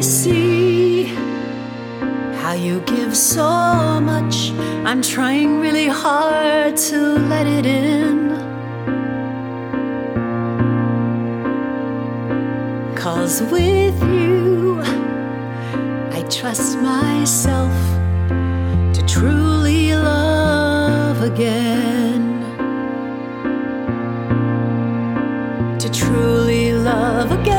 see how you give so much. I'm trying really hard to let it in, 'cause with you I trust myself to truly love again, to truly love again.